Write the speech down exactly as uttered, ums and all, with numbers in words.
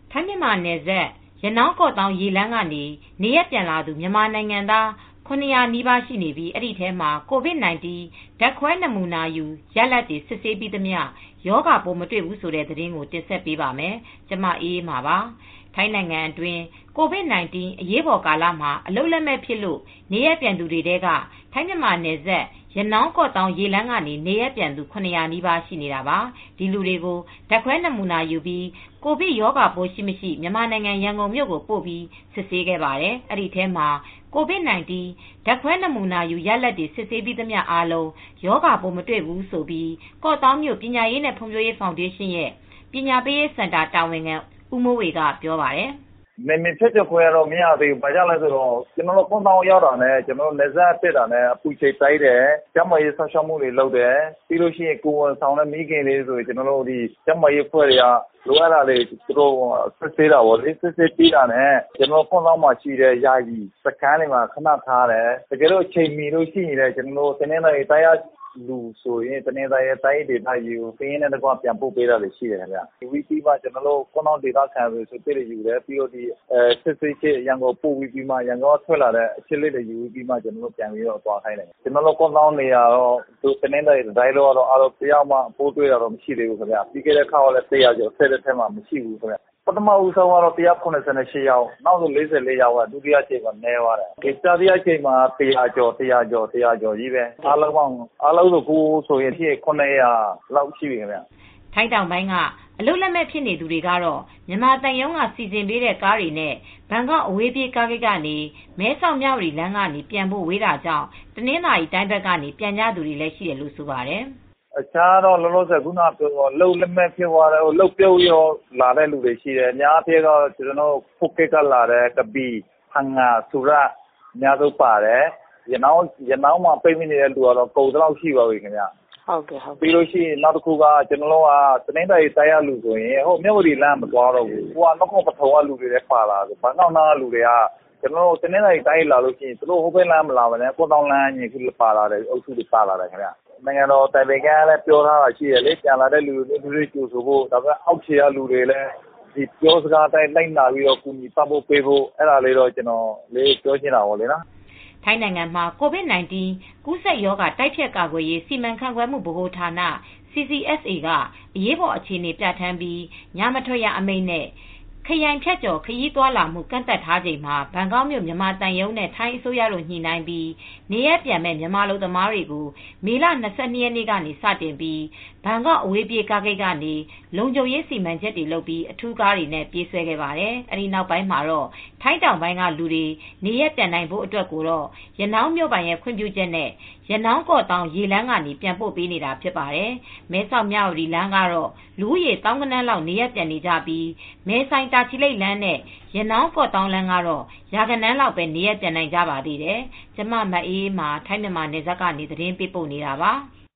ထိုင်းမြန်မာနယ်စပ်ရနောင်းကော့တောင်းရေလမ်းကနေနေရပြန်လာသူမြန်မာနိုင်ငံသားခုနှစ်ရာနီးပါးရှိနေပြီးအဲ့ဒီထဲမှာ ကိုဗစ် ၁၉ ဓာတ်ခွဲနမူနာယူရလဒ်တွေစစ်ဆေးပြီးသမျှရောဂါပိုးမတွေ့ဘူးဆိုတဲ့သတင်းကိုတင်ဆက်ပေးပါမယ်။ကျမအေးအေးမာပါ။ထိုင်းနိုင်ငံအတွင်းကိုဗစ် ၁၉ အရေးပေါ်ကာလမှာအလုပ်လက်မဲ့ဖြစ်လို့နေရပြန်သူတွေထဲကထိုင်းမြန်မာနယ်စပ်ရနောင်းကော့တောင်းရေလမ်းကနေနေရပြန်သူခုနှစ်ရာနီးပါးရှိနေတာပါ။ဒီလူတွေကိုဓာတ်ခွဲနမူနာယူပြီးကိုဗစ်ရောဂါပိုးရှိမရှိမြန်မာနိုင်ငံရန်ကုန်မြို့ကိုပို့ပြီးစစ်ဆေးခဲ့ပါတယ်။အဲ့ဒီထဲမှာကိုဗစ် ၁၉ ဓာတ်ခွဲနမူနာယူရလဒ်တွေစစ်ဆေးပြီးသမျှအားလုံးရောဂါပိုးမတွေ့ဘူးဆိုပြီးကော့တောင်းမြို့ပညာရေးနဲ့ဖွံ့ဖြိုးရေးဖောင်ဒေးရှင်းရဲ့ပညာပေးရေးစင်တာတာဝန်ခံဦးမိုးဝေကပြောပါတယ်။နယ်မြေဖြတ်ကျော်ခွင့်ကတော့မရသေးဘူး။ဘာကြောင့်လဲဆိုတော့ကျွန်တော်တို့ကွန်တောင်းရောက်တာနဲ့ကျွန်တော်တို့နယ်စပ်တက်တာနဲ့အပူချိန်တိုင်းတယ်။ကျန်းမာရေးဆောက်ရှောက်မှုတွေလုပ်တယ်။ပြီးလို့ရှိရင်ကိုဝန်ဆောင်တဲ့မိခင်လေးဆိုရင်ကျွန်တော်တို့ဒီကျန်းမာရေးဖွဲ့တွေကလိုအပ်တာလေးသူတို့စစ်ဆေးတာပေါ့လေစစ်ဆေးပြီးတာနဲ့ကျွန်တော်ကွန်တောင်းမှာရှိတဲ့ယာယီစခန်းတွေမှာခဏထားတယ်။တကယ်လို့အချိန်မီလို့ရှိရင်လည်းကျွန်တော်တို့တင်းနေတိုင်းတရားလူဆိုရင်တနေ့သားရဲ့တိုင်းဒေသကြီးကိုပြင်းနေတဲ့ကွာပြန်ပို့ပေးတာတွေရှိတယ်ခင်ဗျာဒီဝီပြီးမှကျွန်တော်တို့ကွန်အောင်ဒေသခံတွေဆိုပြည့်ရယူတယ်ပြီးတော့ဒီအဲစစ်စစ်ချင်းရန်ကုန်ပို့ပြီးပြီးမှရန်ကုန်ထွက်လာတဲ့အချက်လေးတွေယူပြီးမှကျွန်တော်တို့ပြန်ပြီးတော့သွားခိုင်းတယ်ကျွန်တော်တို့ကွန်အောင်နေရတော့သူတနေ့သားရဲ့ဒိုင်းလို့တော့အားလုံးတရားမှပို့တွေ့တာတော့မရှိသေးဘူးခင်ဗျာပြီးခဲ့တဲ့ခါကလည်းတရားကျော်ဆက်တဲ့ထက်မှမရှိဘူးခင်ဗျာပထမဦးဆုံးကတော့one hundred forty-eightယောက်နောက်ဆိုforty-fourယောက်ကဒုတိယချိန်မှာနဲသွားတယ်ဒီတတိယချိန်မှာone hundredကျော်one hundredကျော်one hundredကျော်ကြီးပဲအားလုံးပေါင်းအားလုံးဆိုကိုဆိုရင်ဖြစ်nine hundredလောက်ရှိပြီခင်ဗျထိုင်းတောင်ပိုင်းကအလုတ်လက်မဲ့ဖြစ်နေသူတွေကတော့မြန်မာတန်ယုံကစီစဉ်ပေးတဲ့ကားတွေနဲ့ဘန်ကောက်အဝေးပြေးကားဂိတ်ကနေမဲဆောက်မြဝတီလမ်းကနေပြန်ဖို့ဝေးတာကြောင့်တနင်္သာရီတိုင်းဘက်ကနေပြန်ကြသူတွေလည်းရှိတယ်လို့ဆိုပါတယ်အခြားတော့လောလောဆယ်ခုနပြောတော့လှုပ်လက်မဲ့ဖြစ်သွားတယ်လှုပ်ပြုတ်ရောလာတဲ့လူတွေရှိတယ်အများအားတော့ကျွန်တော်ဖုတ်ကက်ကလာတဲ့ကပီဟန်ငါဆူရအများဆုံးပါတယ်ရနောင်းရနောင်းမှာပိတ်မိနေတဲ့လူကတော့ကုန်တော့ရှိပါပြီခင်ဗျဟုတ်ကဲ့ဟုတ်ပြီးလို့ရှိရင်နောက်တစ်ခုကကျွန်တော်တို့ကတနင်္သာရီတိုင်းရလူဆိုရင်ဟိုမြဝတီလမ်းမသွားတော့ဘူးဟိုကနောက်ခေါပထုံကလူတွေလည်းပါလာတယ်ဘာနောက်နာလူတွေကကျွန်တော်တို့တနင်္သာရီတိုင်းလာလို့ရှိရင်သူတို့ဟိုဘက်လမ်းမလာဘဲနဲ့ကိုတောင်လမ်းကြီးခုပါလာတယ်အုပ်စုတွေပါလာတယ်ခင်ဗျနိုင်ငံတော်တိုင်ပင်ခံလည်းပြောထားတာရှိတယ်လေပြန်လာတဲ့လူတွေလူတွေကြိုဆိုဖို့ဒါပေမဲ့အောက်ခြေကလူတွေလည်းဒီပြောစကားတိုင်းလိုက်လာပြီးတော့ကုညီပတ်ဖို့ပေးဖို့အဲ့ဒါလေးတော့ကျွန်တော်လေးပြောချင်တာပေါ့လေနော်ထိုင်းနိုင်ငံမှာကိုဗစ် ၁၉ ကူးစက်ရောဂါတိုက်ဖျက်ကာကွယ်ရေးစီမံခန့်ခွဲမှုဗဟိုဌာန စီ စီ အက်စ် အေ ကအရေးပေါ်အခြေအနေပြဋ္ဌာန်းပြီးညမထွက်ရအမိန့်နဲ့ခရိုင်ဖြတ်ကျော်ခရီးသွားလာမှုကန့်သတ်ထားချိန်မှာဘန်ကောက်မြို့မြန်မာတန်ယုံနဲ့ထိုင်းအစိုးရတို့ညှိနှိုင်းပြီးနေရပြန်မဲ့မြန်မာလူသမားတွေကိုမေလ၂၂ရက်နေ့ကနေစတင်ပြီးဘန်ကောက်အဝေးပြေးကားဂိတ်ကနေလုံခြုံရေးစီမံချက်တွေလုပ်ပြီးအထူးကားတွေနဲ့ပြေးဆွဲခဲ့ပါတယ်။အဲဒီနောက်ပိုင်းမှာတော့ထိုင်းတောင်ပိုင်းကလူတွေနေရပြန်နိုင်ဖို့အတွက်ကိုတော့ရနောင်းမြို့ပိုင်ရဲ့ခွင့်ပြုချက်နဲ့ရနောင်းကော့တောင်းရေလမ်းကနေပြန်ပို့ပေးနေတာဖြစ်ပါတယ်။မဲဆောက်မြဝတီလမ်းကတော့လူဦးရေသောင်းဂဏန်းလောက်နေရပြန်နေကြပြီးမဲဆိုင်တာချီလိတ်လမ်းနဲ့ရနောင်းကော့တောင်းလမ်းကတော့ရာဂဏန်းလောက်ပဲနေရပြန်နိုင်ကြပါသေးတယ်။ကျမမအေးအေးမှာထိုင်းမြန်မာနယ်စပ်ကနေသတင်းပေးပို့နေတာပါ။